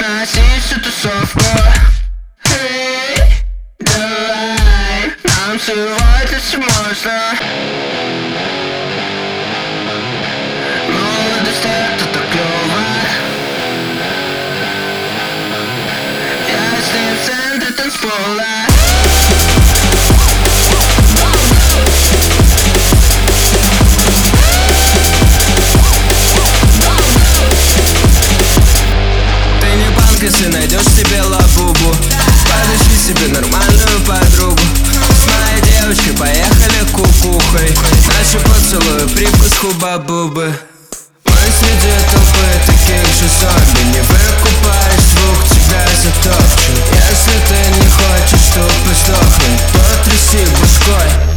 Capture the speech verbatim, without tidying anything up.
сносить всю тусовку. Эй, давай, нам сегодня все можно. Молодость это так клёво. Я с ней в центре танцпола. Если найдешь себе лабубу, подыщи себе нормальную подругу. С моей девочкой поехали кукухой. Наши поцелуи, привкус хуба-бубы. Мы среди толпы таких же зомби. Не выкупаешь звук, тебя затопчу. Если ты не хочешь тупо сдохнуть, потряси башкой.